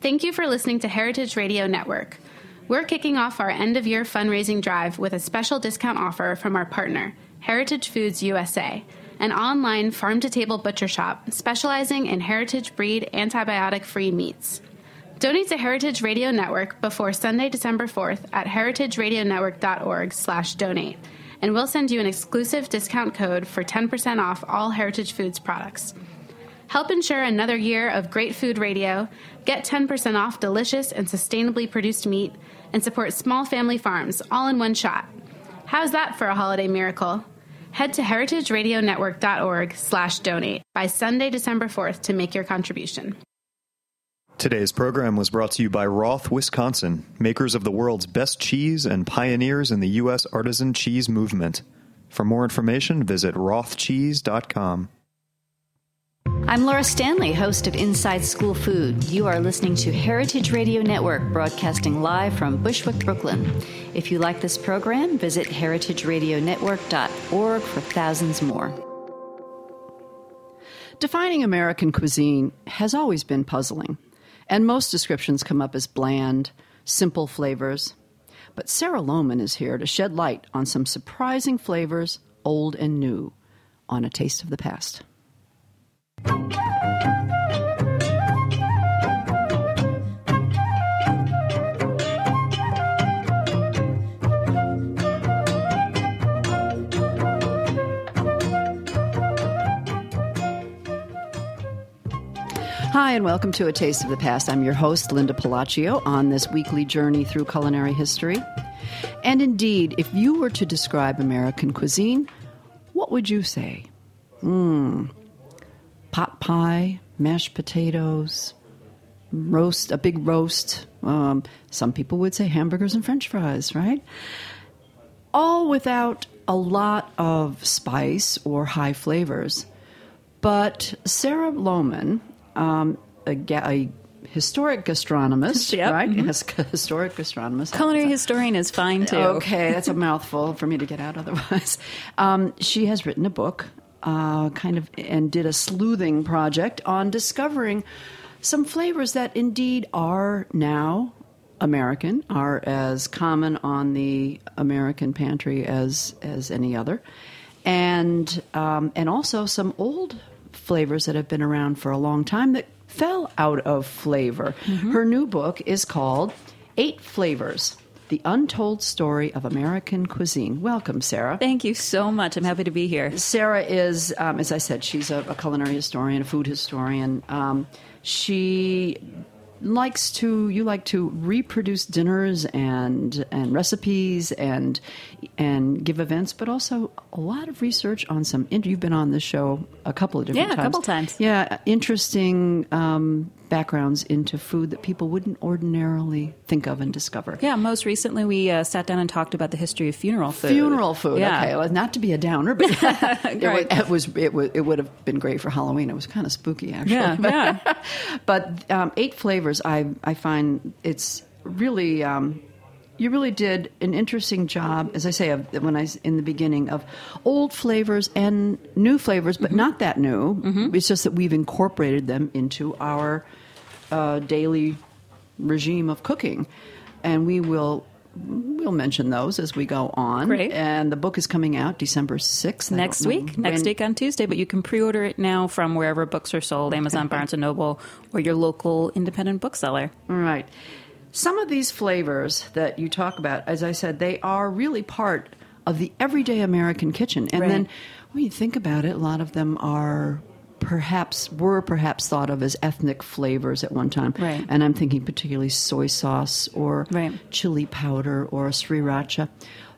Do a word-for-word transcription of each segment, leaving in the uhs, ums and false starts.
Thank you for listening to Heritage Radio Network. We're kicking off our end-of-year fundraising drive with a special discount offer from our partner, Heritage Foods U S A, an online farm-to-table butcher shop specializing in heritage breed antibiotic-free meats. Donate to Heritage Radio Network before Sunday, December fourth at heritageradionetwork.org slash donate, and we'll send you an exclusive discount code for ten percent off all Heritage Foods products. Help ensure another year of great food radio, get ten percent off delicious and sustainably produced meat, and support small family farms all in one shot. How's that for a holiday miracle? Head to heritageradionetwork.org slash donate by Sunday, December fourth to make your contribution. Today's program was brought to you by Roth, Wisconsin, makers of the world's best cheese and pioneers in the U S artisan cheese movement. For more information, visit roth cheese dot com. I'm Laura Stanley, host of Inside School Food. You are listening to Heritage Radio Network, broadcasting live from Bushwick, Brooklyn. If you like this program, visit heritage radio network dot org for thousands more. Defining American cuisine has always been puzzling, and most descriptions come up as bland, simple flavors. But Sarah Lohman is here to shed light on some surprising flavors, old and new, on A Taste of the Past. Hi, and welcome to A Taste of the Past. I'm your host, Linda Palacio, on this weekly journey through culinary history. And indeed, if you were to describe American cuisine, what would you say? Mmm, pot pie, mashed potatoes, roast, a big roast. Um, some people would say hamburgers and French fries, right? All without a lot of spice or high flavors. But Sarah Lohman, Um, a, ga- a historic gastronomist, Yep. right? Mm-hmm. Yes, historic gastronomist. Culinary historian is fine, too. Okay, that's a mouthful for me to get out otherwise. Um, she has written a book, uh, kind of, and did a sleuthing project on discovering some flavors that indeed are now American, are as common on the American pantry as as any other, and um, and also some old flavors that have been around for a long time that fell out of flavor. Mm-hmm. Her new book is called Eight Flavors, The Untold Story of American Cuisine. Welcome, Sarah. Thank you so much. I'm happy to be here. Sarah is, um, as I said, she's a, a culinary historian, a food historian. Um, she likes to, you like to reproduce dinners and and recipes and and give events, but also a lot of research on some, you've been on this show a couple of different yeah, times. Yeah, a couple times. Yeah, interesting um, backgrounds into food that people wouldn't ordinarily think of and discover. Yeah, most recently we uh, sat down and talked about the history of funeral food. Funeral food, yeah. Okay. Well, not to be a downer, but it, it, was, it, was, it would have been great for Halloween. It was kind of spooky, actually. Yeah, yeah. But um, Eight Flavors, I, I find it's really... Um, You really did an interesting job, as I say, of, when I in the beginning, of old flavors and new flavors, but mm-hmm. not that new. Mm-hmm. It's just that we've incorporated them into our uh, daily regime of cooking, and we will we'll mention those as we go on. Great. And the book is coming out December sixth. Next week, next week on Tuesday, but you can pre-order it now from wherever books are sold, Amazon, Barnes and Noble, or your local independent bookseller. All right. Some of these flavors that you talk about, as I said, they are really part of the everyday American kitchen. And right. then when you think about it, a lot of them are perhaps, were perhaps thought of as ethnic flavors at one time. Right. And I'm thinking particularly soy sauce or right. chili powder or sriracha.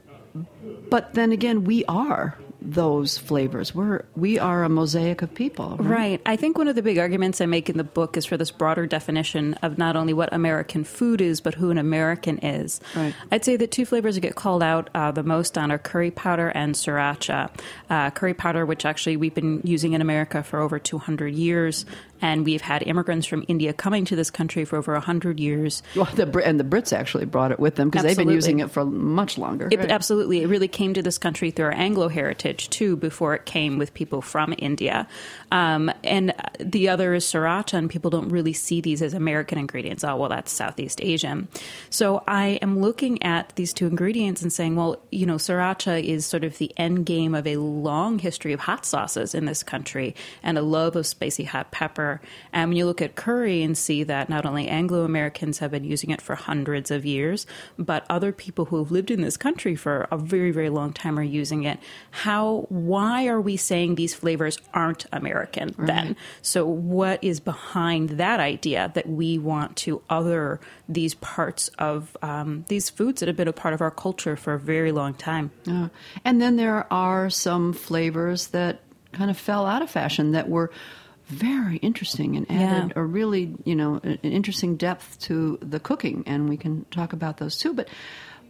But then again, we are those flavors. We're, we are a mosaic of people. Right? Right. I think one of the big arguments I make in the book is for this broader definition of not only what American food is, but who an American is. Right. I'd say the two flavors that get called out uh, the most on are curry powder and sriracha. Uh, curry powder, which actually we've been using in America for over two hundred years, And we've had immigrants from India coming to this country for over one hundred years. Well, the, Brit- and the Brits actually brought it with them because they've been using it for much longer. It, right? Absolutely. It really came to this country through our Anglo heritage, too, before it came with people from India. Um, and the other is sriracha, and people don't really see these as American ingredients. Oh, well, that's Southeast Asian. So I am looking at these two ingredients and saying, well, you know, sriracha is sort of the end game of a long history of hot sauces in this country and a love of spicy hot pepper. And when you look at curry and see that not only Anglo-Americans have been using it for hundreds of years, but other people who have lived in this country for a very, very long time are using it, how, why are we saying these flavors aren't American right. then? So what is behind that idea that we want to other these parts of um, these foods that have been a part of our culture for a very long time? Uh, and then there are some flavors that kind of fell out of fashion that were very interesting and added yeah. a really, you know, an interesting depth to the cooking, and we can talk about those too. But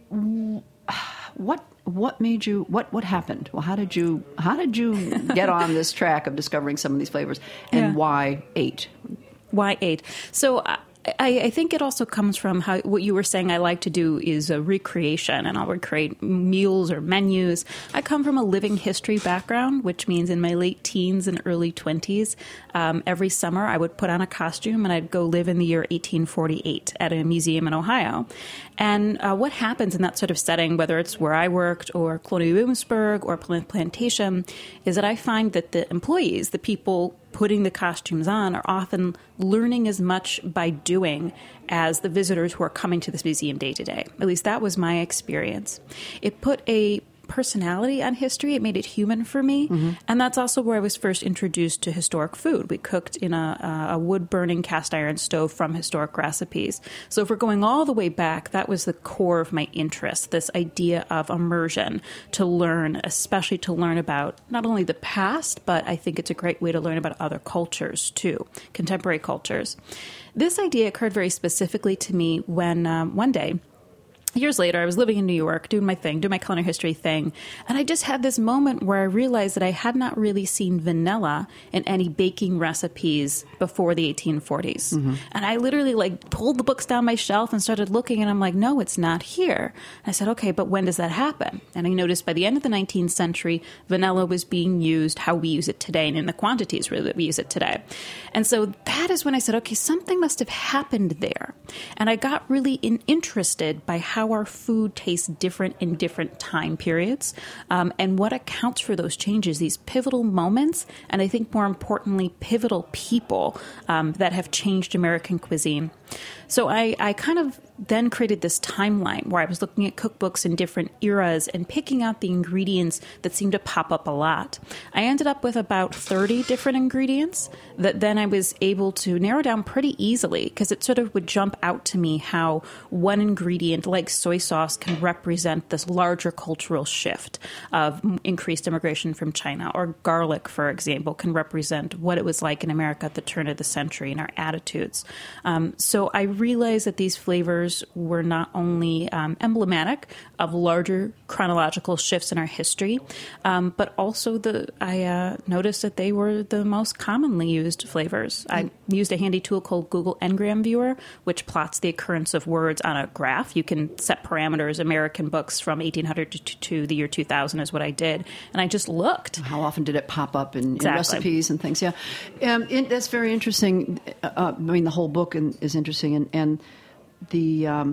what what made you what what happened? Well, how did you how did you get on this track of discovering some of these flavors, and yeah. why eight? Why eight? So. Uh, I, I think it also comes from how what you were saying I like to do is a recreation, and I'll recreate meals or menus. I come from a living history background, which means in my late teens and early twenties, um, every summer I would put on a costume and I'd go live in the year eighteen forty-eight at a museum in Ohio. And uh, what happens in that sort of setting, whether it's where I worked or Colonial Williamsburg or Plantation, is that I find that the employees, the people putting the costumes on, are often learning as much by doing as the visitors who are coming to this museum day to day. At least that was my experience. It put a personality on history. It made it human for me. Mm-hmm. And that's also where I was first introduced to historic food. We cooked in a, a wood-burning cast iron stove from historic recipes. So if we're going all the way back, that was the core of my interest, this idea of immersion, to learn, especially to learn about not only the past, but I think it's a great way to learn about other cultures too, contemporary cultures. This idea occurred very specifically to me when um, one day, years later, I was living in New York, doing my thing, doing my culinary history thing, and I just had this moment where I realized that I had not really seen vanilla in any baking recipes before the eighteen forties. Mm-hmm. And I literally like pulled the books down my shelf and started looking, and I'm like, no, it's not here. And I said, okay, but when does that happen? And I noticed by the end of the nineteenth century, vanilla was being used how we use it today and in the quantities really that we use it today. And so that is when I said, okay, something must have happened there. And I got really in- interested by how how our food tastes different in different time periods, um, and what accounts for those changes, these pivotal moments, and I think more importantly, pivotal people um, that have changed American cuisine. So I, I kind of then created this timeline where I was looking at cookbooks in different eras and picking out the ingredients that seemed to pop up a lot. I ended up with about thirty different ingredients that then I was able to narrow down pretty easily, because it sort of would jump out to me how one ingredient like soy sauce can represent this larger cultural shift of increased immigration from China, or garlic, for example, can represent what it was like in America at the turn of the century and our attitudes. Um, so I realized that these flavors were not only um, emblematic of larger chronological shifts in our history, um, but also the I uh, noticed that they were the most commonly used flavors. I used a handy tool called Google Ngram Viewer, which plots the occurrence of words on a graph. You can set parameters. American books from eighteen hundred to, to the year two thousand is what I did. And I just looked. How often did it pop up in, exactly. in recipes and things? Yeah. Um, it, that's very interesting. Uh, I mean, the whole book in, is interesting. And, and the um,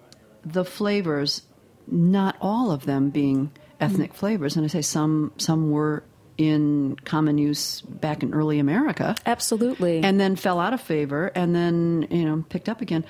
the flavors, not all of them being ethnic mm-hmm. flavors. And I say some some were in common use back in early America. Absolutely. And then fell out of favor and then, you know, picked up again.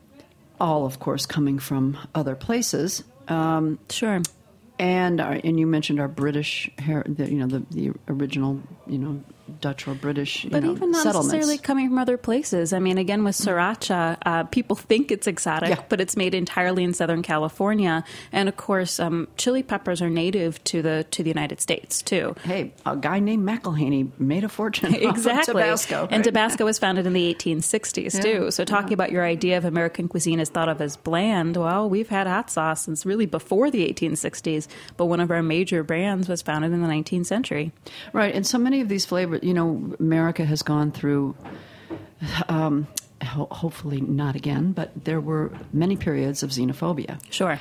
All, of course, coming from other places. Um, sure. And our, and you mentioned our British, the, you know, the, the original, you know, Dutch or British, you but know, even not settlements. necessarily coming from other places. I mean, again, with sriracha, uh, people think it's exotic, yeah. but it's made entirely in Southern California. And of course, um, chili peppers are native to the to the United States too. Hey, a guy named McElhaney made a fortune exactly. off of Tabasco, right? And Tabasco was founded in the eighteen sixties yeah. too. So talking yeah. about your idea of American cuisine is thought of as bland. Well, we've had hot sauce since really before the eighteen sixties, but one of our major brands was founded in the nineteenth century. Right, and so many of these flavors were, you know, America has gone through, um, ho- hopefully not again, but there were many periods of xenophobia. Sure.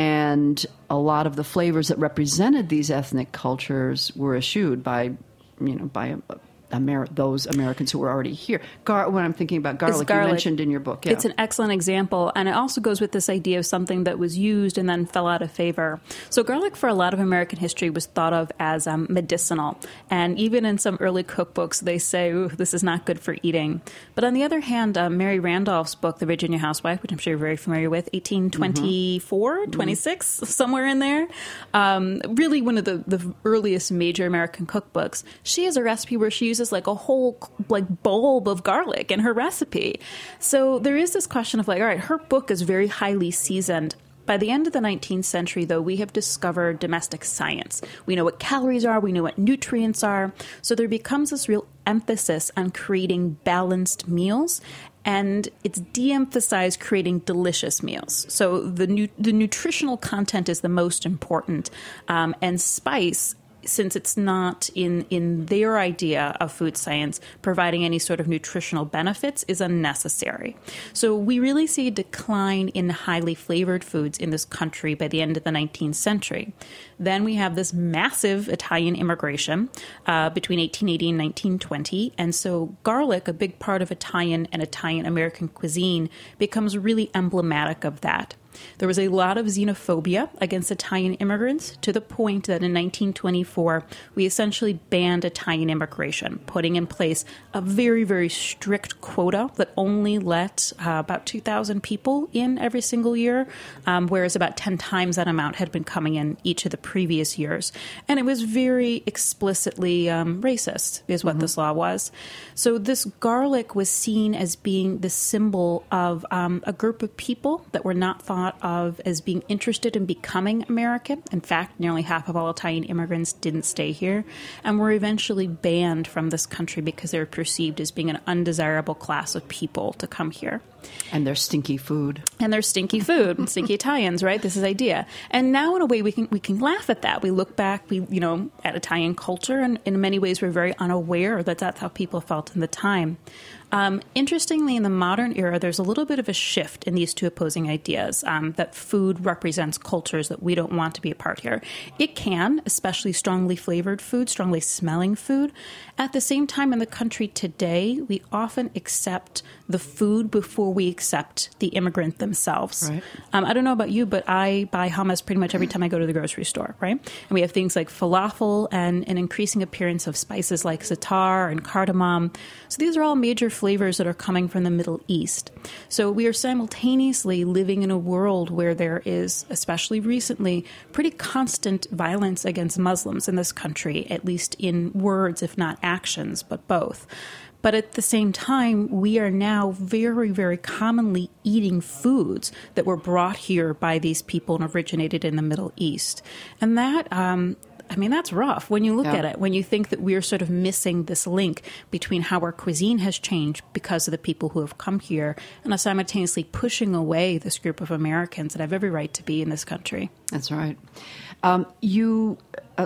And a lot of the flavors that represented these ethnic cultures were eschewed by, you know, by Amer- those Americans who were already here. Gar- when I'm thinking about garlic, garlic, you mentioned in your book. Yeah. It's an excellent example, and it also goes with this idea of something that was used and then fell out of favor. So garlic, for a lot of American history, was thought of as um, medicinal. And even in some early cookbooks, they say, ooh, this is not good for eating. But on the other hand, uh, Mary Randolph's book, The Virginia Housewife, which I'm sure you're very familiar with, eighteen twenty-four, mm-hmm. twenty-six, somewhere in there, um, really one of the, the earliest major American cookbooks. She has a recipe where she uses like a whole like bulb of garlic in her recipe. So there is this question of like, all right, her book is very highly seasoned. By the end of the nineteenth century, though, we have discovered domestic science. We know what calories are. We know what nutrients are. So there becomes this real emphasis on creating balanced meals. And it's de-emphasized creating delicious meals. So the nu- the nutritional content is the most important. Um, and spice, since it's not in, in their idea of food science, providing any sort of nutritional benefits is unnecessary. So we really see a decline in highly flavored foods in this country by the end of the nineteenth century. Then we have this massive Italian immigration uh, between eighteen eighty and nineteen twenty. And so garlic, a big part of Italian and Italian-American cuisine, becomes really emblematic of that. There was a lot of xenophobia against Italian immigrants to the point that in nineteen twenty-four, we essentially banned Italian immigration, putting in place a very, very strict quota that only let uh, about two thousand people in every single year, um, whereas about ten times that amount had been coming in each of the previous years. And it was very explicitly um, racist, is what mm-hmm. this law was. So this garlic was seen as being the symbol of um, a group of people that were not thought of as being interested in becoming American. In fact, nearly half of all Italian immigrants didn't stay here and were eventually banned from this country because they were perceived as being an undesirable class of people to come here. And their stinky food. And their stinky food, stinky Italians, right? This is idea. And now, in a way, we can we can laugh at that. We look back, we you know, at Italian culture, and in many ways, we're very unaware that that's how people felt in the time. Um, interestingly, in the modern era, there's a little bit of a shift in these two opposing ideas, um, that food represents cultures that we don't want to be a part here. It can, especially strongly flavored food, strongly smelling food. At the same time, in the country today, we often accept the food before we accept the immigrant themselves. Right. Um, I don't know about you, but I buy hummus pretty much every time I go to the grocery store, right? And we have things like falafel and an increasing appearance of spices like za'atar and cardamom. So these are all major flavors that are coming from the Middle East. So we are simultaneously living in a world where there is, especially recently, pretty constant violence against Muslims in this country, at least in words, if not actions, but both. But at the same time, we are now very, very commonly eating foods that were brought here by these people and originated in the Middle East. And that, um, I mean, that's rough when you look yeah. at it, when you think that we're sort of missing this link between how our cuisine has changed because of the people who have come here and are simultaneously pushing away this group of Americans that have every right to be in this country. That's right. Um, you uh,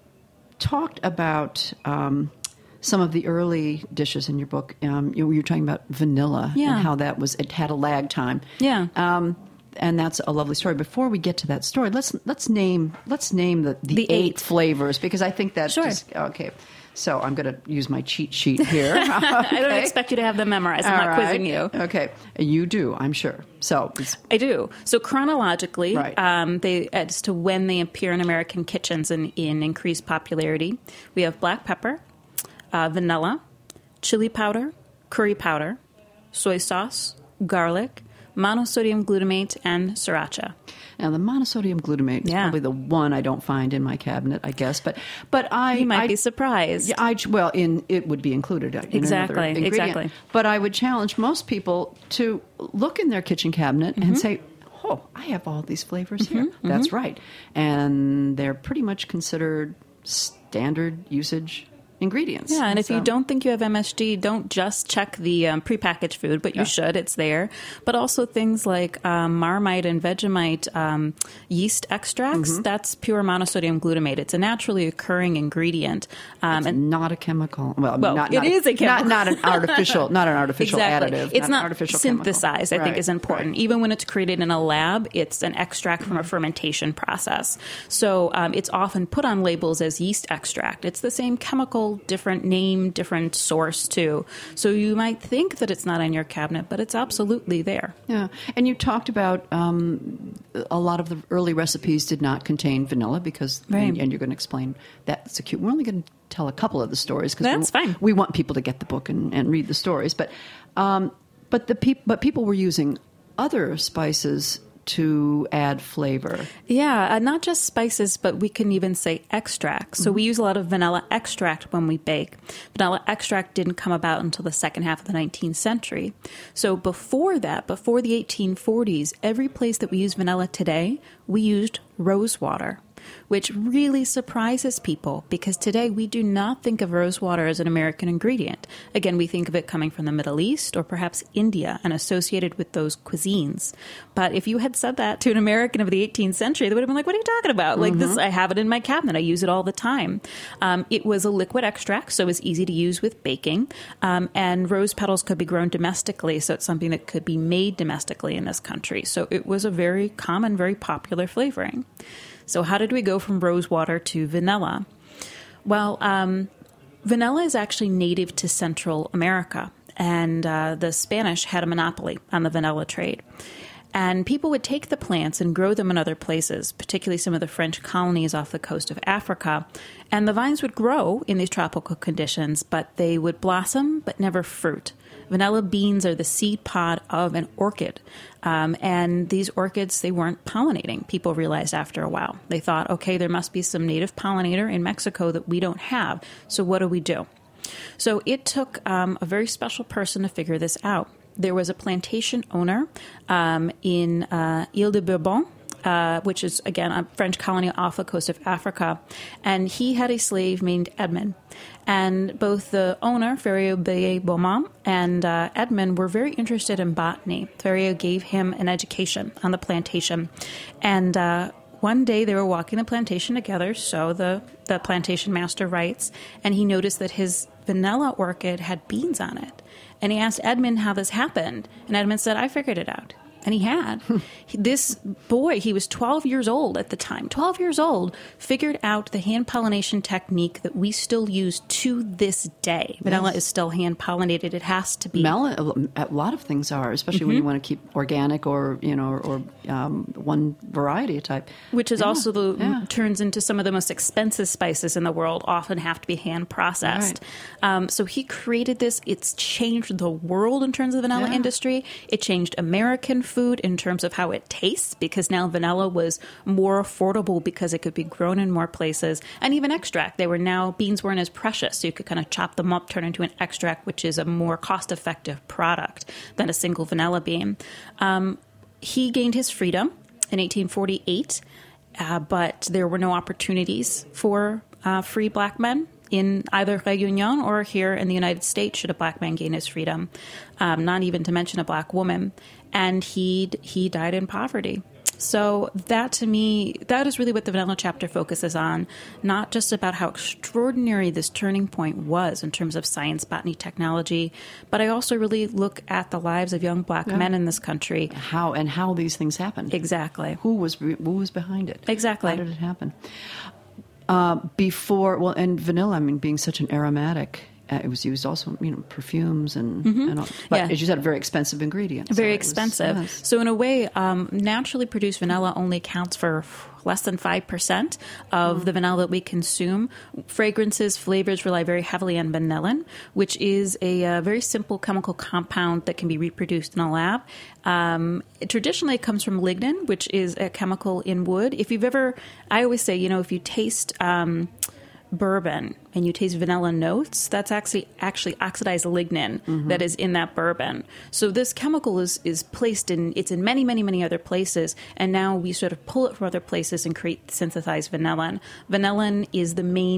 talked about... Um, some of the early dishes in your book. Um, you, you were talking about vanilla yeah. and how that was, it had a lag time. Yeah. Um, and that's a lovely story. Before we get to that story, let's let's name let's name the, the, the eight, eight flavors, because I think that's sure. just, okay. So I'm going to use my cheat sheet here. Okay. I don't expect you to have them memorized. I'm All not right. quizzing you. Okay. You do, I'm sure. So it's, I do. So chronologically, right. um, they, as to when they appear in American kitchens in, in increased popularity, we have black pepper, uh, vanilla, chili powder, curry powder, soy sauce, garlic, monosodium glutamate, and sriracha. Now, the monosodium glutamate is yeah. probably the one I don't find in my cabinet, I guess. But but I you might I, be surprised. Yeah, I well, in it would be included. In exactly, another ingredient. exactly. But I would challenge most people to look in their kitchen cabinet mm-hmm. and say, "Oh, I have all these flavors mm-hmm, here." Mm-hmm. That's right, and they're pretty much considered standard usage ingredients. Yeah, and if so. you don't think you have M S G, don't just check the um, prepackaged food, but you yeah. should. It's there. But also things like um, Marmite and Vegemite um, yeast extracts, mm-hmm. that's pure monosodium glutamate. It's a naturally occurring ingredient. Um, it's and not a chemical. Well, well not, it not is a, a chemical. Not, not an artificial, not an artificial exactly. additive. It's not, not an artificial synthesized, chemical. I think right. is important. Right. Even when it's created in a lab, it's an extract from a fermentation process. So um, it's often put on labels as yeast extract. It's the same chemical, different name, different source too. So you might think that it's not in your cabinet, but it's absolutely there. Yeah. And you talked about um, a lot of the early recipes did not contain vanilla because, right. and, and you're going to explain that. It's a cute. We're only going to tell a couple of the stories because that's fine. We want people to get the book and, and read the stories. But um, but the peop- but people were using other spices to add flavor. Yeah, uh, not just spices, but we can even say extracts. So mm-hmm. we use a lot of vanilla extract when we bake. Vanilla extract didn't come about until the second half of the nineteenth century. So before that, before the eighteen forties, every place that we use vanilla today, we used rose water, which really surprises people because today we do not think of rose water as an American ingredient. Again, we think of it coming from the Middle East or perhaps India and associated with those cuisines. But if you had said that to an American of the eighteenth century, they would have been like, what are you talking about? Mm-hmm. Like this, I have it in my cabinet. I use it all the time. Um, it was a liquid extract, so it was easy to use with baking. Um, and rose petals could be grown domestically, so it's something that could be made domestically in this country. So it was a very common, very popular flavoring. So how did we go from rose water to vanilla? Well, um, vanilla is actually native to Central America, and uh, the Spanish had a monopoly on the vanilla trade. And people would take the plants and grow them in other places, particularly some of the French colonies off the coast of Africa. And the vines would grow in these tropical conditions, but they would blossom but never fruit. Vanilla beans are the seed pod of an orchid. Um, and these orchids, they weren't pollinating, people realized after a while. They thought, okay, there must be some native pollinator in Mexico that we don't have. So what do we do? So it took um, a very special person to figure this out. There was a plantation owner um, in uh, Ile de Bourbon, Uh, which is, again, a French colony off the coast of Africa. And he had a slave named Edmond. And both the owner, Ferrier-Beaumont, and uh, Edmond were very interested in botany. Ferrier gave him an education on the plantation. And uh, one day they were walking the plantation together, so the, the plantation master writes, and he noticed that his vanilla orchid had beans on it. And he asked Edmond how this happened. And Edmond said, I figured it out. And he had. This boy, he was twelve years old at the time, twelve years old, figured out the hand-pollination technique that we still use to this day. Vanilla yes. is still hand-pollinated. It has to be. Melon, a lot of things are, especially mm-hmm. when you want to keep organic or, you know, or, or um, one variety type. Which is yeah. also the yeah. turns into some of the most expensive spices in the world, often have to be hand-processed. Right. Um, so he created this. It's changed the world in terms of the vanilla yeah. industry. It changed American food. food in terms of how it tastes, because now vanilla was more affordable because it could be grown in more places, and even extract. They were now, beans weren't as precious, so you could kind of chop them up, turn into an extract, which is a more cost-effective product than a single vanilla bean. Um, he gained his freedom in eighteen forty-eight, uh, but there were no opportunities for uh, free black men in either Réunion or here in the United States should a black man gain his freedom, um, not even to mention a black woman. And he he died in poverty. So that, to me, that is really what the vanilla chapter focuses on, not just about how extraordinary this turning point was in terms of science, botany, technology, but I also really look at the lives of young black yeah. men in this country. How and how these things happened. Exactly. Who was who was behind it? Exactly. How did it happen? Uh, before, well, and vanilla, I mean, being such an aromatic, uh, it was used also, you know, perfumes and, mm-hmm. and all. But yeah. as you said, very expensive ingredients. Very so expensive. Was, yes. So in a way, um, naturally produced vanilla only accounts for less than five percent of mm. the vanilla that we consume. Fragrances, flavors rely very heavily on vanillin, which is a uh, very simple chemical compound that can be reproduced in a lab. Um, it traditionally comes from lignin, which is a chemical in wood. If you've ever, I always say, you know, if you taste um, bourbon and you taste vanilla notes, that's actually actually oxidized lignin mm-hmm. that is in that bourbon. So this chemical is is placed in, it's in many, many, many other places, and now we sort of pull it from other places and create synthesized vanillin. Vanillin is the main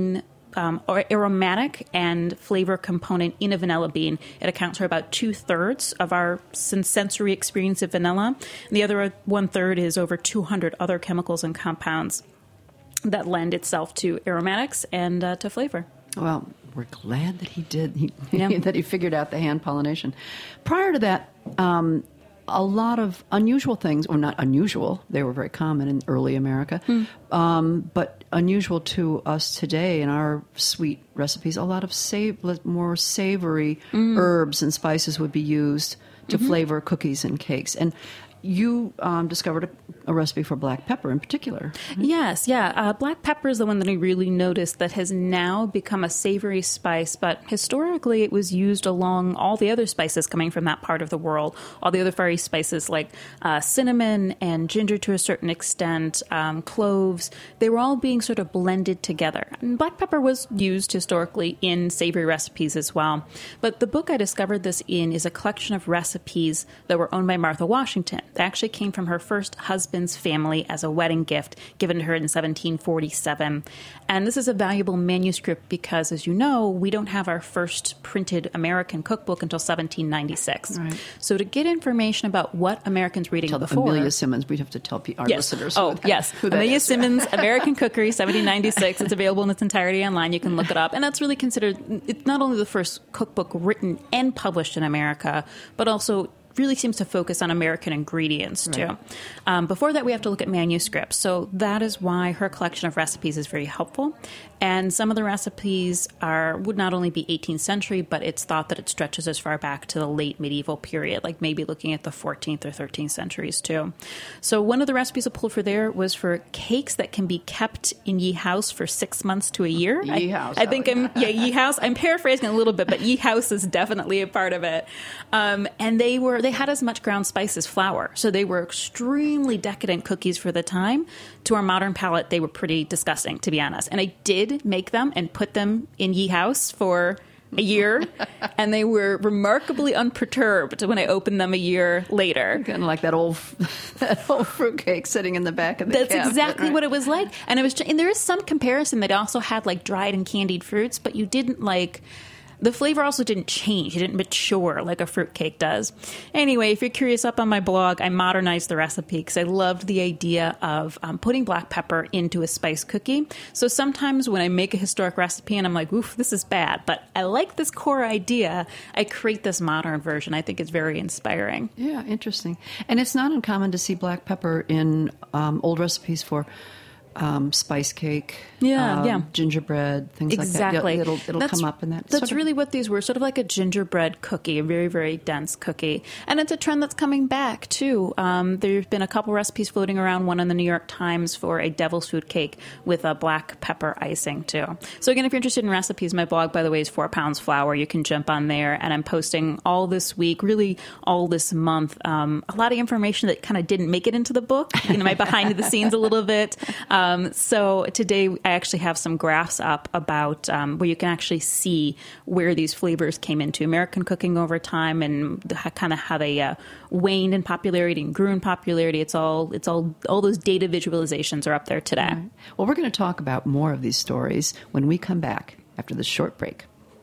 um, aromatic and flavor component in a vanilla bean. It accounts for about two-thirds of our sensory experience of vanilla. And the other one-third is over two hundred other chemicals and compounds that lend itself to aromatics and uh, to flavor. Well, we're glad that he did, he, Yeah. that he figured out the hand pollination. Prior to that, um, a lot of unusual things, or not unusual, they were very common in early America, mm. um, but unusual to us today in our sweet recipes, a lot of sav- more savory mm. herbs and spices would be used to mm-hmm. flavor cookies and cakes. And you um, discovered a, a recipe for black pepper in particular. Right? Yes, yeah. Uh, black pepper is the one that I really noticed that has now become a savory spice, but historically it was used along all the other spices coming from that part of the world, all the other fiery spices like uh, cinnamon and ginger to a certain extent, um, cloves. They were all being sort of blended together. And black pepper was used historically in savory recipes as well. But the book I discovered this in is a collection of recipes that were owned by Martha Washington. They actually came from her first husband's family as a wedding gift given to her in seventeen forty-seven. And this is a valuable manuscript because, as you know, we don't have our first printed American cookbook until seventeen ninety-six. Right. So to get information about what Americans were eating tell before... Amelia Simmons, we'd have to tell our yes. listeners Oh, who that, yes. who that Amelia is. Simmons, American Cookery, seventeen ninety-six. It's available in its entirety online. You can look it up. And that's really considered... It's not only the first cookbook written and published in America, but also really seems to focus on American ingredients, too. Right. Um, before that, we have to look at manuscripts. So that is why her collection of recipes is very helpful. And some of the recipes are would not only be eighteenth century, but it's thought that it stretches as far back to the late medieval period, like maybe looking at the fourteenth or thirteenth centuries, too. So one of the recipes I pulled for there was for cakes that can be kept in ye house for six months to a year. Ye I, house. I think I'm, yeah, ye house. I'm paraphrasing a little bit, but ye house is definitely a part of it. Um, and they were, they had as much ground spice as flour. So they were extremely decadent cookies for the time. To our modern palate, they were pretty disgusting, to be honest. And I did make them and put them in ye house for a year, and they were remarkably unperturbed when I opened them a year later. Kind of like that old that old fruitcake sitting in the back of the That's cabinet, exactly right? what it was like. And it was, and there is some comparison that also had like dried and candied fruits, but you didn't like. The flavor also didn't change. It didn't mature like a fruitcake does. Anyway, if you're curious, up on my blog, I modernized the recipe because I loved the idea of um, putting black pepper into a spice cookie. So sometimes when I make a historic recipe and I'm like, oof, this is bad, but I like this core idea, I create this modern version. I think it's very inspiring. Yeah, interesting. And it's not uncommon to see black pepper in um, old recipes for Um, spice cake, Yeah, um, yeah. gingerbread, things Exactly. like that. It'll, it'll That's- come up in that. That's sort of- really what these were, sort of like a gingerbread cookie, a very, very dense cookie. And it's a trend that's coming back, too. Um, there's been a couple recipes floating around, one in the New York Times for a devil's food cake with a black pepper icing, too. So again, if you're interested in recipes, my blog, by the way, is Four Pounds Flour. You can jump on there, and I'm posting all this week, really all this month, um, a lot of information that kind of didn't make it into the book, you know, my behind the scenes a little bit. Um, so today I actually have some graphs up about um, where you can actually see where these flavors came into American cooking over time and the, kind of how they uh, waned in popularity and grew in popularity. It's all, it's all, all those data visualizations are up there today. Right. Well, we're going to talk about more of these stories when we come back after this short break.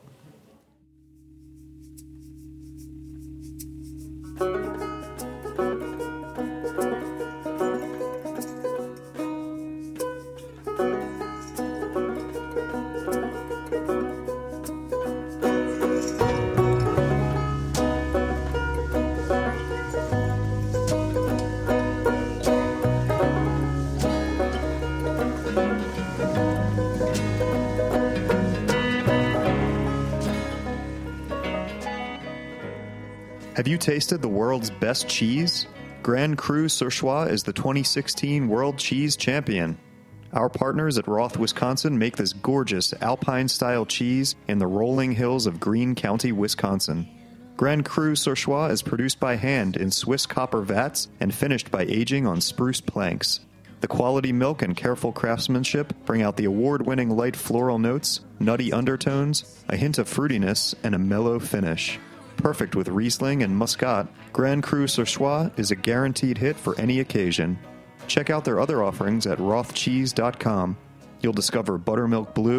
Have you tasted the world's best cheese? Grand Cru Surchoix is the twenty sixteen World Cheese Champion. Our partners at Roth, Wisconsin make this gorgeous Alpine-style cheese in the rolling hills of Greene County, Wisconsin. Grand Cru Surchoix is produced by hand in Swiss copper vats and finished by aging on spruce planks. The quality milk and careful craftsmanship bring out the award-winning light floral notes, nutty undertones, a hint of fruitiness, and a mellow finish. Perfect with Riesling and Muscat, Grand Cru Surchoix is a guaranteed hit for any occasion. Check out their other offerings at roth cheese dot com. You'll discover Buttermilk Blue,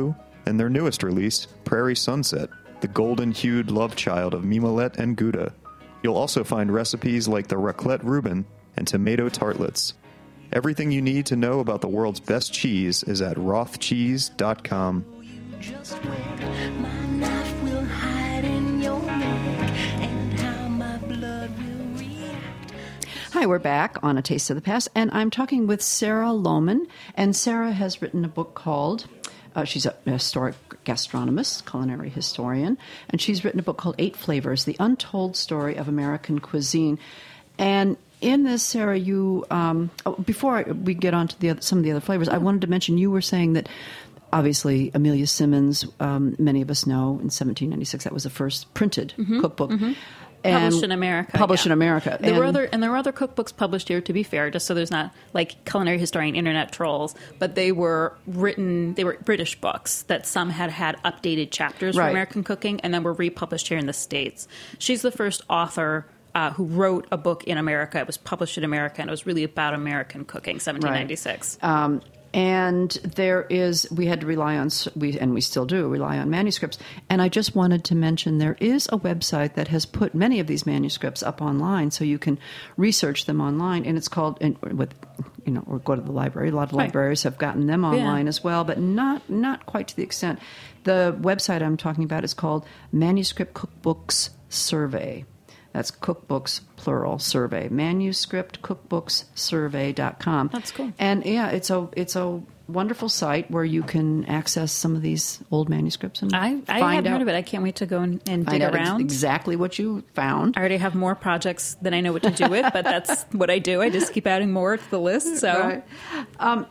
and their newest release, Prairie Sunset, the golden-hued love child of Mimolette and Gouda. You'll also find recipes like the raclette Reuben and tomato tartlets. Everything you need to know about the world's best cheese is at roth cheese dot com. Just where my knife will hide in your neck and how my blood will react. Hi, we're back on A Taste of the Past, and I'm talking with Sarah Lohman. And Sarah has written a book called, uh, she's a historic gastronomist, culinary historian, and she's written a book called Eight Flavors, The Untold Story of American Cuisine. And in this, Sarah, you, um, oh, before I, we get on to the other, some of the other flavors, I wanted to mention you were saying that obviously Amelia Simmons, um, many of us know, in seventeen ninety-six, that was the first printed mm-hmm, cookbook. Mm-hmm. And published in America. Published yeah. in America. There and, were other, and there were other cookbooks published here, to be fair, just so there's not like culinary historian internet trolls, but they were written, they were British books that some had had updated chapters right. for American cooking and then were republished here in the States. She's the first author Uh, who wrote a book in America. It was published in America, and it was really about American cooking, seventeen ninety-six. Right. Um, and there is, we had to rely on, we and we still do, rely on manuscripts. And I just wanted to mention there is a website that has put many of these manuscripts up online, so you can research them online. And it's called, and with, you know, or go to the library. A lot of right. libraries have gotten them online yeah. as well, but not not quite to the extent. The website I'm talking about is called Manuscript Cookbooks Survey. That's cookbooks, plural, survey. manuscript cookbooks survey dot com. That's cool. And yeah, it's a it's a wonderful site where you can access some of these old manuscripts and I, I find hadn't out, heard of it. I can't wait to go and, and find dig out around. Ex- exactly what you found. I already have more projects than I know what to do with, but that's what I do. I just keep adding more to the list. So, right. um,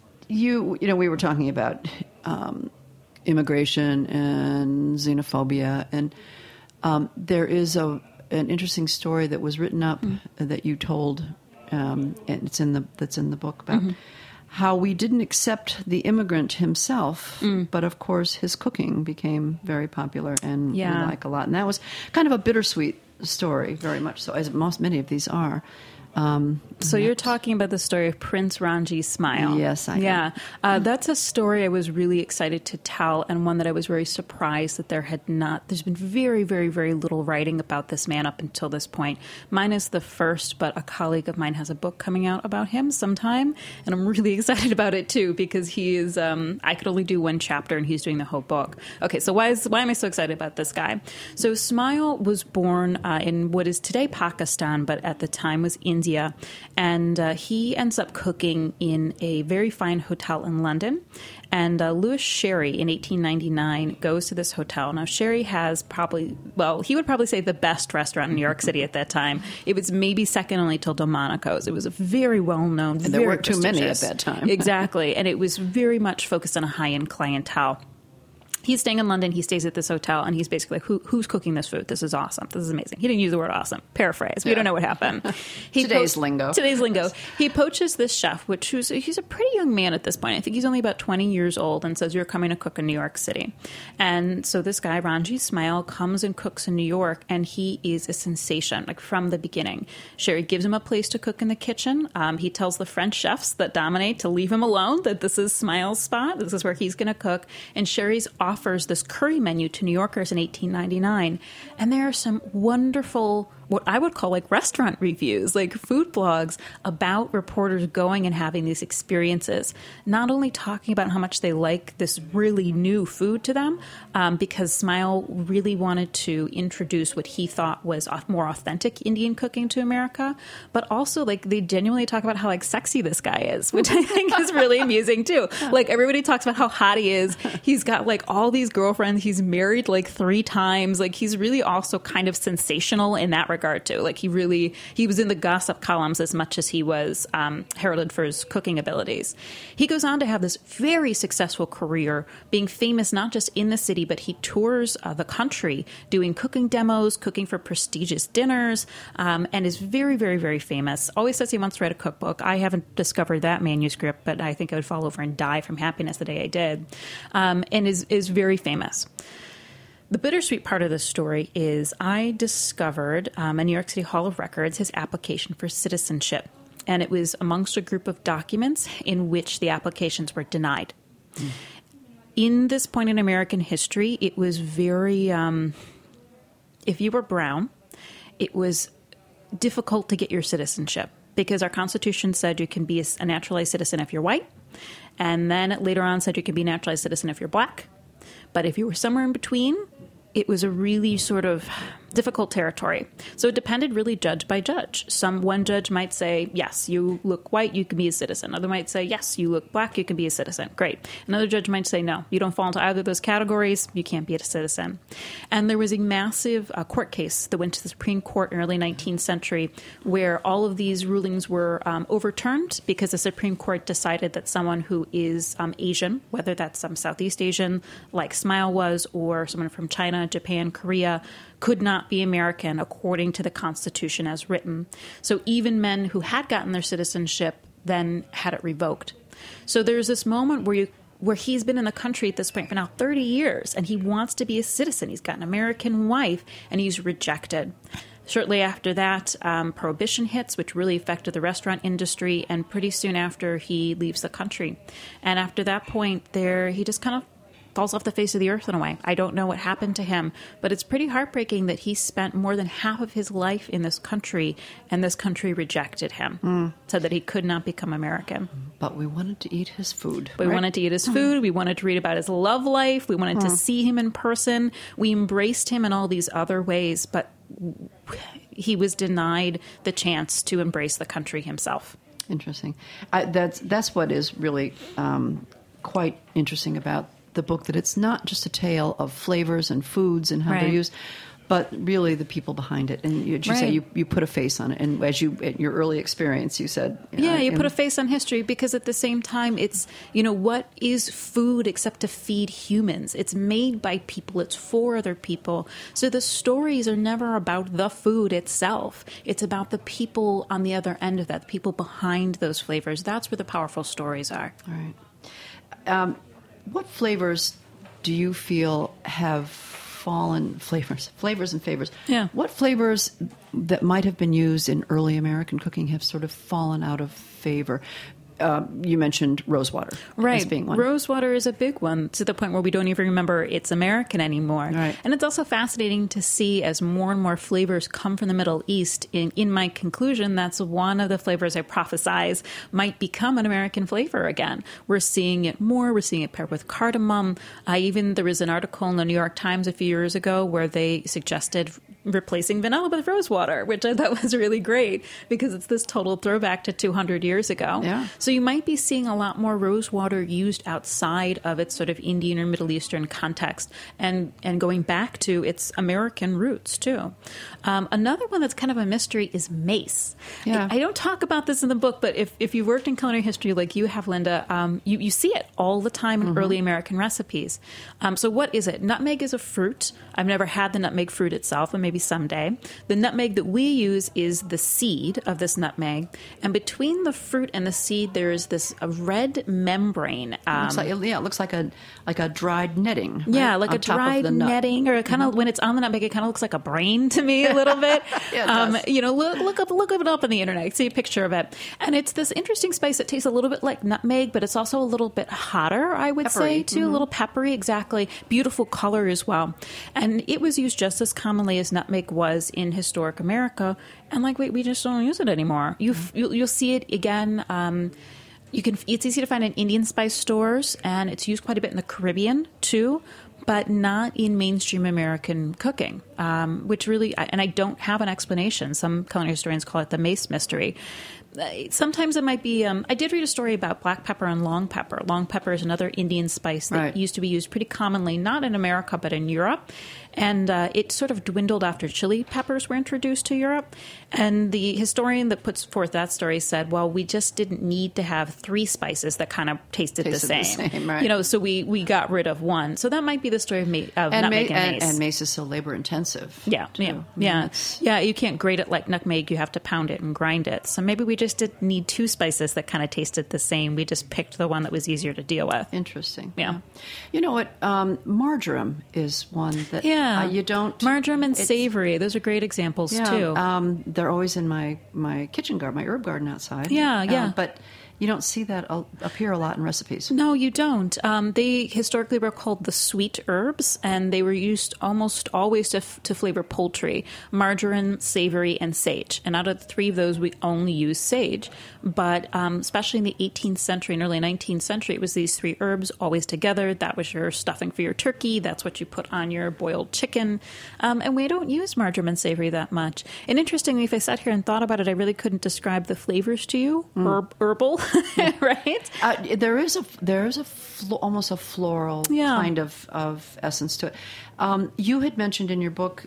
you you know, we were talking about um, immigration and xenophobia, and um, there is a an interesting story that was written up mm. that you told, um, and it's in the that's in the book about mm-hmm. how we didn't accept the immigrant himself, mm. but of course his cooking became very popular and yeah. we like a lot, and that was kind of a bittersweet story, very much so, as most many of these are. Um, so you're talking about the story of Prince Ranjit Ismail. Yes, I am. Yeah, uh, that's a story I was really excited to tell, and one that I was very surprised that there had not. There's been very, very, very little writing about this man up until this point. Mine is the first, but a colleague of mine has a book coming out about him sometime, and I'm really excited about it too because he is. Um, I could only do one chapter, and he's doing the whole book. Okay, so why is why am I so excited about this guy? So Ismail was born uh, in what is today Pakistan, but at the time was India. And uh, he ends up cooking in a very fine hotel in London. And uh, Louis Sherry in eighteen ninety-nine goes to this hotel. Now, Sherry has probably, well, he would probably say the best restaurant in New York City at that time. It was maybe second only to Delmonico's. It was a very well-known, and there weren't too many at that time. Exactly. And it was very much focused on a high-end clientele. He's staying in London. He stays at this hotel, and he's basically, Who, who's cooking this food? This is awesome. This is amazing. He didn't use the word awesome. Paraphrase. We yeah. don't know what happened. He today's po- lingo. Today's lingo. He poaches this chef, which was, he's a pretty young man at this point. I think he's only about twenty years old, and says, you're coming to cook in New York City. And so this guy, Ranjit Ismail, comes and cooks in New York, and he is a sensation, like from the beginning. Sherry gives him a place to cook in the kitchen. Um, he tells the French chefs that dominate to leave him alone, that this is Ismail's spot. This is where he's going to cook. And Sherry's offers this curry menu to New Yorkers in eighteen ninety-nine, and there are some wonderful, what I would call like restaurant reviews, like food blogs about reporters going and having these experiences, not only talking about how much they like this really new food to them, um, because Ismail really wanted to introduce what he thought was more authentic Indian cooking to America, but also like they genuinely talk about how like sexy this guy is, which I think is really amusing too. Like everybody talks about how hot he is. He's got like all these girlfriends. He's married like three times. Like he's really also kind of sensational in that regard too. Like he really, he was in the gossip columns as much as he was um, heralded for his cooking abilities. He goes on to have this very successful career, being famous not just in the city, but he tours uh, the country doing cooking demos, cooking for prestigious dinners, um, and is very, very, very famous. Always says he wants to write a cookbook. I haven't discovered that manuscript, but I think I would fall over and die from happiness the day I did, um, and is, is very famous. The bittersweet part of this story is I discovered um, at New York City Hall of Records his application for citizenship, and it was amongst a group of documents in which the applications were denied. Mm. in this point in American history, it was very, um, if you were brown, it was difficult to get your citizenship because our Constitution said you can be a naturalized citizen if you're white. And then it later on said you can be a naturalized citizen if you're black. But if you were somewhere in between, it was a really sort of difficult territory. So it depended really judge by judge. Some one judge might say, yes, you look white, you can be a citizen. Another might say, yes, you look black, you can be a citizen. Great. Another judge might say, no, you don't fall into either of those categories, you can't be a citizen. And there was a massive uh, court case that went to the Supreme Court in the early nineteenth century where all of these rulings were um, overturned because the Supreme Court decided that someone who is um, Asian, whether that's some Southeast Asian like Smile was, or someone from China, Japan, Korea, could not be American according to the Constitution as written. So even men who had gotten their citizenship then had it revoked. So there's this moment where you where he's been in the country at this point for now thirty years, and he wants to be a citizen. He's got an American wife, and he's rejected. Shortly after that, um, Prohibition hits, which really affected the restaurant industry, and pretty soon after, he leaves the country. And after that point, there he just kind of falls off the face of the earth in a way. I don't know what happened to him, but it's pretty heartbreaking that he spent more than half of his life in this country, and this country rejected him, mm. said that he could not become American. But we wanted to eat his food. We right? wanted to eat his food. We wanted to read about his love life. We wanted mm. to see him in person. We embraced him in all these other ways, but he was denied the chance to embrace the country himself. Interesting. I, that's that's what is really um, quite interesting about the book, that it's not just a tale of flavors and foods and how right. they're used, but really the people behind it. And you, you right. say you, you put a face on it. And as you, in your early experience, you said... You yeah, know, you in, put a face on history because at the same time, it's, you know, what is food except to feed humans? It's made by people. It's for other people. So the stories are never about the food itself. It's about the people on the other end of that, the people behind those flavors. That's where the powerful stories are. All right. Um, What flavors do you feel have fallen, flavors, flavors and favors? Yeah. What flavors that might have been used in early American cooking have sort of fallen out of favor? Uh, you mentioned rosewater right. as being one. Rosewater is a big one, to the point where we don't even remember it's American anymore. Right. And it's also fascinating to see as more and more flavors come from the Middle East. In, in my conclusion, that's one of the flavors I prophesize might become an American flavor again. We're seeing it more. We're seeing it paired with cardamom. Uh, even there was an article in the New York Times a few years ago where they suggested replacing vanilla with rosewater, which I thought was really great because it's this total throwback to two hundred years ago. Yeah. So you might be seeing a lot more rosewater used outside of its sort of Indian or Middle Eastern context, and, and going back to its American roots, too. Um, another one that's kind of a mystery is mace. Yeah. I, I don't talk about this in the book, but if, if you've worked in culinary history like you have, Linda, um, you, you see it all the time in mm-hmm. early American recipes. Um, so what is it? Nutmeg is a fruit. I've never had the nutmeg fruit itself, but maybe someday. The nutmeg that we use is the seed of this nutmeg, and between the fruit and the seed, there's this a red membrane. Um, it looks like, yeah, it looks like a like a dried netting. Right? Yeah, like on a top of dried the nut. netting, or kind of mm-hmm. when it's on the nutmeg, it kind of looks like a brain to me a little bit. yeah, it um, does. You know, look look up look it up on the internet, see a picture of it, and it's this interesting spice that tastes a little bit like nutmeg, but it's also a little bit hotter, I would Peppery. say, too, Mm-hmm. a little peppery, exactly. Beautiful color as well, and it was used just as commonly as nutmeg was in historic America, and like we we just don't use it anymore. You mm-hmm. you'll, you'll see it again. Um, You can. It's easy to find in Indian spice stores, and it's used quite a bit in the Caribbean too, but not in mainstream American cooking. Um, which really, and I don't have an explanation. Some culinary historians call it the mace mystery. Sometimes it might be. Um, I did read a story about black pepper and long pepper. Long pepper is another Indian spice that right. used to be used pretty commonly, not in America but in Europe. And uh, it sort of dwindled after chili peppers were introduced to Europe. And the historian that puts forth that story said, well, we just didn't need to have three spices that kind of tasted, tasted the same. The same right. You know, so we, we got rid of one. So that might be the story of, ma- of and nutmeg ma- and and, mace. and mace is so labor intensive. Yeah, too. yeah, I mean, yeah. it's- Yeah, you can't grate it like nutmeg. You have to pound it and grind it. So maybe we just didn't need two spices that kind of tasted the same. We just picked the one that was easier to deal with. Interesting. Yeah. You know what? Um, marjoram is one that Yeah. uh, you don't... Marjoram and it's- savory. Those are great examples, Yeah, too. um, they're always in my, my kitchen garden, my herb garden outside. Yeah, Uh, yeah. but You don't see that uh, appear a lot in recipes. No, you don't. Um, they historically were called the sweet herbs, and they were used almost always to, f- to flavor poultry: marjoram, savory, and sage. And out of the three of those, we only use sage. But um, especially in the eighteenth century and early nineteenth century, it was these three herbs always together. That was your stuffing for your turkey. That's what you put on your boiled chicken. Um, and we don't use marjoram and savory that much. And interestingly, if I sat here and thought about it, I really couldn't describe the flavors to you. Mm. Herb, herbal. Right? Uh, there is a there is a flo- almost a floral yeah. kind of, of essence to it. Um, you had mentioned in your book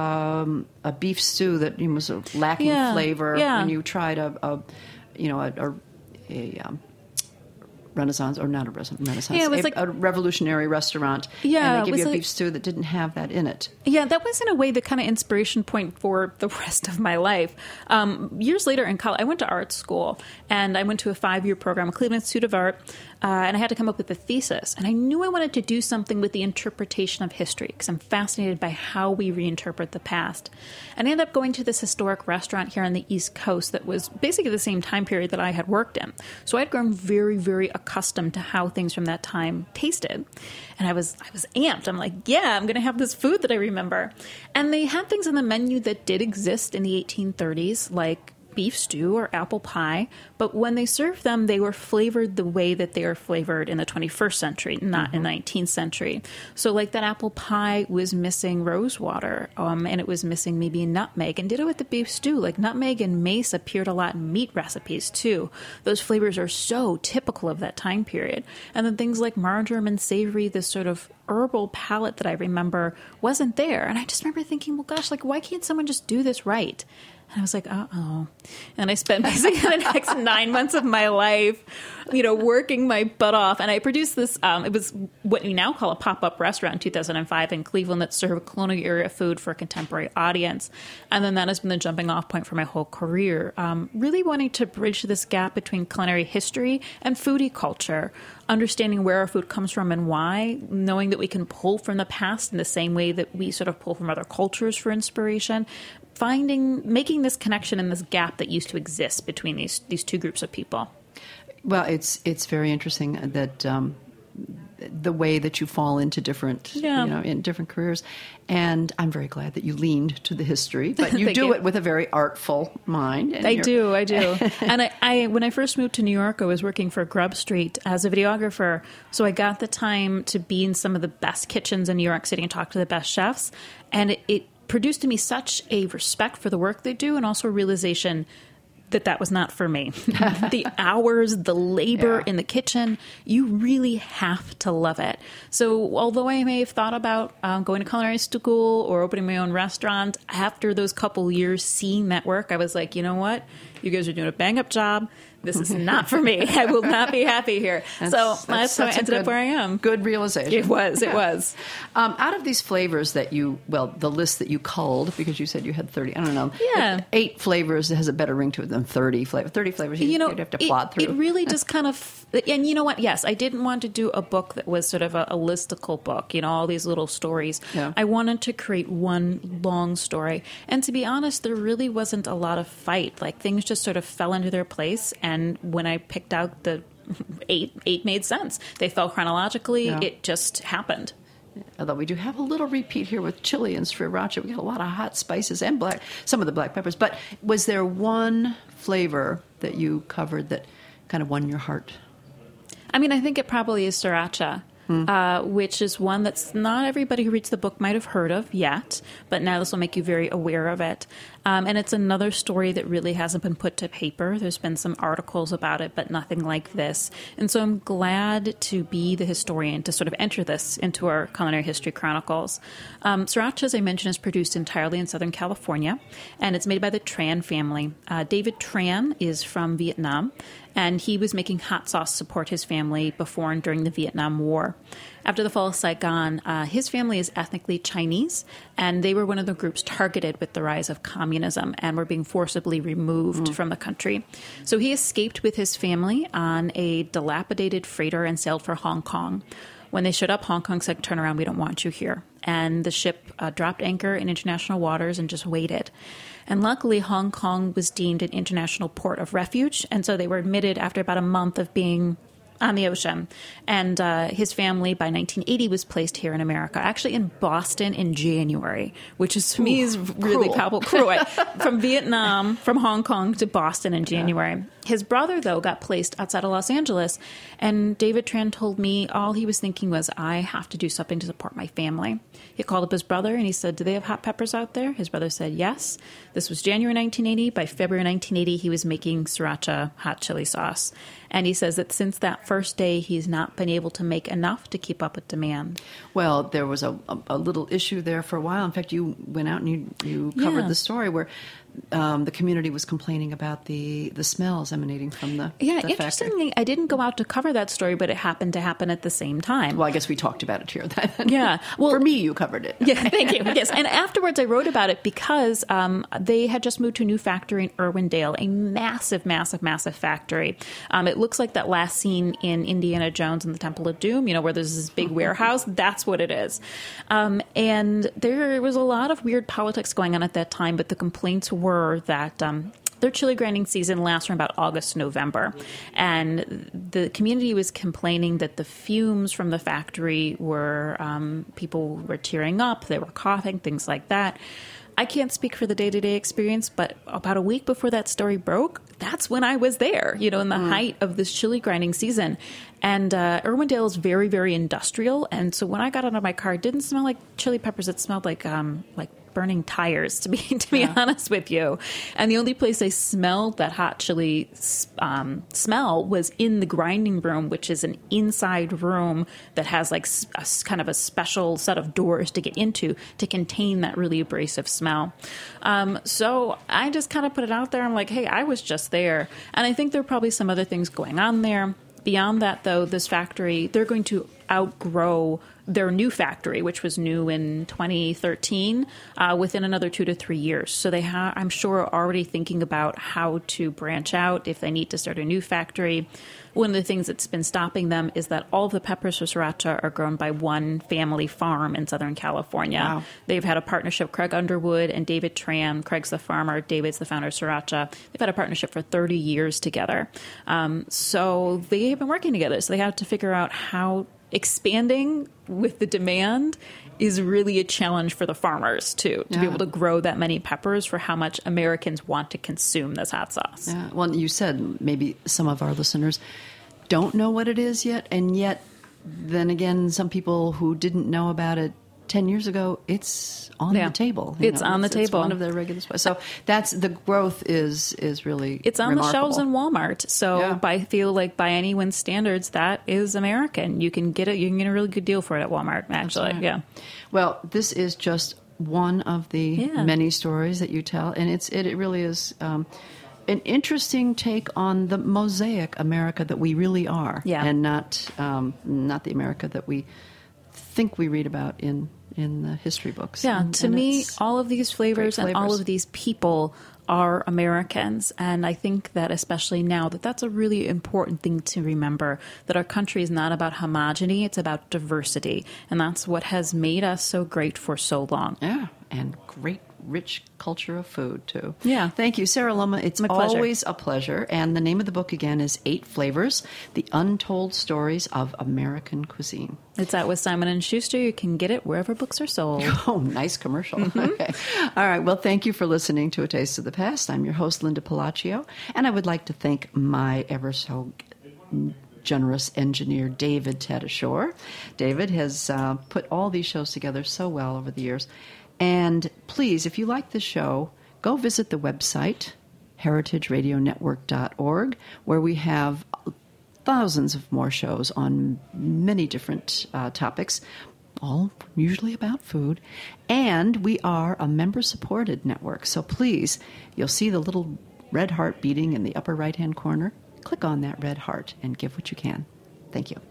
um, a beef stew that was lacking yeah. flavor yeah. when you tried a, a you know a, a, a um, Renaissance or not a Renaissance, yeah, it was a, like, a revolutionary restaurant. Yeah, and they give you a like, beef stew that didn't have that in it. Yeah, that was in a way the kind of inspiration point for the rest of my life. Um, years later in college, I went to art school, and I went to a five-year program at Cleveland Institute of Art, uh, and I had to come up with a thesis. And I knew I wanted to do something with the interpretation of history, because I'm fascinated by how we reinterpret the past. And I ended up going to this historic restaurant here on the East Coast that was basically the same time period that I had worked in. So I'd grown very, very accustomed to how things from that time tasted. And I was I was amped. I'm like, yeah, I'm going to have this food that I remember. And they had things on the menu that did exist in the eighteen thirties, like beef stew or apple pie. But when they served them, they were flavored the way that they are flavored in the twenty-first century, not mm-hmm. in the nineteenth century. So like that apple pie was missing rose water, um, and it was missing maybe nutmeg. And ditto with the beef stew. Like nutmeg and mace appeared a lot in meat recipes too. Those flavors are so typical of that time period. And then things like marjoram and savory, this sort of herbal palette that I remember wasn't there. And I just remember thinking, well, gosh, like why can't someone just do this right? And I was like, uh-oh. And I spent basically the next nine months of my life, you know, working my butt off. And I produced this, um, it was what we now call a pop-up restaurant in two thousand five in Cleveland that served colonial era food for a contemporary audience. And then that has been the jumping off point for my whole career. Um, really wanting to bridge this gap between culinary history and foodie culture, understanding where our food comes from and why, knowing that we can pull from the past in the same way that we sort of pull from other cultures for inspiration, finding, making this connection and this gap that used to exist between these these two groups of people. Well, it's it's very interesting that um, the way that you fall into different, yeah. you know, in different careers, and I'm very glad that you leaned to the history, but you do you. it with a very artful mind. And I do, I do. And I, I, when I first moved to New York, I was working for Grub Street as a videographer, so I got the time to be in some of the best kitchens in New York City and talk to the best chefs, and it, it produced in me such a respect for the work they do, and also a realization that that was not for me. The hours, the labor yeah. in the kitchen, you really have to love it. So although I may have thought about um, going to culinary school or opening my own restaurant, after those couple years seeing that work, I was like, you know what? You guys are doing a bang-up job. This is not for me. I will not be happy here. That's, so that's, that's how I ended good, up where I am. Good realization. It was. It was. Um, out of these flavors that you, well, the list that you culled, because you said you had thirty, I don't know. Yeah. Eight flavors has a better ring to it than thirty flavors. thirty flavors you, you know, you'd have to it, plot through. It really just kind of, and you know what? Yes, I didn't want to do a book that was sort of a, a listicle book, you know, all these little stories. Yeah. I wanted to create one long story. And to be honest, there really wasn't a lot of fight. Like things just sort of fell into their place. And when I picked out the eight, eight made sense. They fell chronologically. Yeah. It just happened. Although we do have a little repeat here with chili and sriracha. We got a lot of hot spices and black, some of the black peppers. But was there one flavor that you covered that kind of won your heart? I mean, I think it probably is sriracha. Hmm. Uh, which is one that's not everybody who reads the book might have heard of yet, but now this will make you very aware of it. Um, and it's another story that really hasn't been put to paper. There's been some articles about it, but nothing like this. And so I'm glad to be the historian to sort of enter this into our culinary history chronicles. Um, sriracha, as I mentioned, is produced entirely in Southern California, and it's made by the Tran family. Uh, David Tran is from Vietnam, and he was making hot sauce to support his family before and during the Vietnam War. After the fall of Saigon, uh, his family is ethnically Chinese, and they were one of the groups targeted with the rise of communism and were being forcibly removed mm. from the country. So he escaped with his family on a dilapidated freighter and sailed for Hong Kong. When they showed up, Hong Kong said, turn around, we don't want you here. And the ship uh, dropped anchor in international waters and just waited. And luckily, Hong Kong was deemed an international port of refuge. And so they were admitted after about a month of being on the ocean. And uh, his family by nineteen eighty was placed here in America, actually in Boston in January, which is, to me, is really cruel. palpable. Cruel. From Vietnam, from Hong Kong to Boston in January. Yeah. His brother, though, got placed outside of Los Angeles. And David Tran told me all he was thinking was, I have to do something to support my family. He called up his brother and he said, do they have hot peppers out there? His brother said, yes. This was January nineteen eighty. By February nineteen eighty, he was making sriracha hot chili sauce. And he says that since that first day, he's not been able to make enough to keep up with demand. Well, there was a, a, a little issue there for a while. In fact, you went out and you, you covered Yeah. the story where um, the community was complaining about the, the smells emanating from the, Yeah, the factory. interestingly, I didn't go out to cover that story, but it happened to happen at the same time. Well, I guess we talked about it here. Yeah. Well, for me, you covered it. Yeah, thank you. Yes, and afterwards I wrote about it because um, they had just moved to a new factory in Irwindale, a massive, massive, massive factory. Um, it looks like that last scene in Indiana Jones and the Temple of Doom, you know, where there's this big warehouse. That's what it is. Um, and there was a lot of weird politics going on at that time, but the complaints were that um, their chili grinding season lasts from about August to November. And the community was complaining that the fumes from the factory were, um, people were tearing up, they were coughing, things like that. I can't speak for the day-to-day experience, but about a week before that story broke, that's when I was there, you know, in the mm. height of this chili grinding season. And uh, Irwindale is very, very industrial. And so when I got out of my car, it didn't smell like chili peppers. It smelled like um, like burning tires, to be to be yeah. honest with you. And the only place I smelled that hot chili um, smell was in the grinding room, which is an inside room that has like a, kind of a special set of doors to get into to contain that really abrasive smell. Um, so I just kind of put it out there. I'm like, hey, I was just there. And I think there are probably some other things going on there. Beyond that, though, this factory, they're going to outgrow their new factory, which was new in twenty thirteen, uh, within another two to three years. So they ha- I'm sure are already thinking about how to branch out if they need to start a new factory. One of the things that's been stopping them is that all the peppers for sriracha are grown by one family farm in Southern California. Wow. They've had a partnership, Craig Underwood and David Tran. Craig's the farmer, David's the founder of Sriracha. They've had a partnership for thirty years together. Um, so they've been working together. So they have to figure out how expanding with the demand is really a challenge for the farmers, too, to yeah. be able to grow that many peppers for how much Americans want to consume this hot sauce. Yeah. Well, you said maybe some of our listeners don't know what it is yet, and yet, then again, some people who didn't know about it ten years ago, it's on yeah. the table. It's know, on the it's, table. It's one of their regular spots. So that's the growth is is really It's on remarkable. the shelves in Walmart. So Yeah. by, I feel like by anyone's standards, that is American. You can get it. You can get a really good deal for it at Walmart, actually. Right. Yeah. Well, this is just one of the Yeah. many stories that you tell, and it's it, it really is um, an interesting take on the mosaic America that we really are, Yeah. and not um, not the America that we think we read about in in the history books. Yeah, And- to and me, it's all of these flavors, great and all flavors. of these people are Americans. And I think that especially now that that's a really important thing to remember, that our country is not about homogeny, it's about diversity. And that's what has made us so great for so long. Yeah, and great, rich culture of food, too. Yeah. Thank you, Sarah Loma. It's My pleasure. always a pleasure. And the name of the book, again, is Eight Flavors, The Untold Stories of American Cuisine. It's out with Simon and Schuster. You can get it wherever books are sold. Oh, nice commercial. Mm-hmm. Okay. All right. Well, thank you for listening to A Taste of the Past. I'm your host, Linda Palaccio, and I would like to thank my ever so generous engineer, David Tedashore. David has uh, put all these shows together so well over the years. And please, if you like the show, go visit the website, heritage radio network dot org, where we have thousands of more shows on many different uh, topics, all usually about food. And we are a member-supported network. So please, you'll see the little red heart beating in the upper right-hand corner. Click on that red heart and give what you can. Thank you.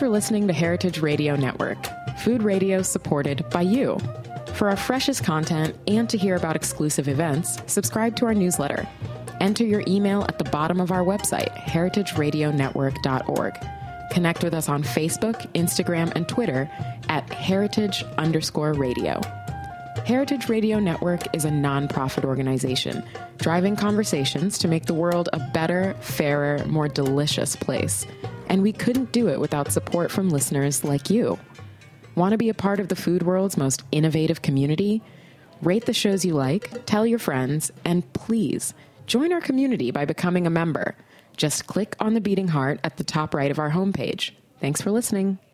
for listening to Heritage Radio Network, food radio supported by you. For our freshest content and to hear about exclusive events, subscribe to our newsletter. Enter your email at the bottom of our website, heritage radio network dot org. Connect with us on Facebook, Instagram, and Twitter at heritage underscore radio. Heritage Radio Network is a nonprofit organization driving conversations to make the world a better, fairer, more delicious place. And we couldn't do it without support from listeners like you. Want to be a part of the food world's most innovative community? Rate the shows you like, tell your friends, and please join our community by becoming a member. Just click on the beating heart at the top right of our homepage. Thanks for listening.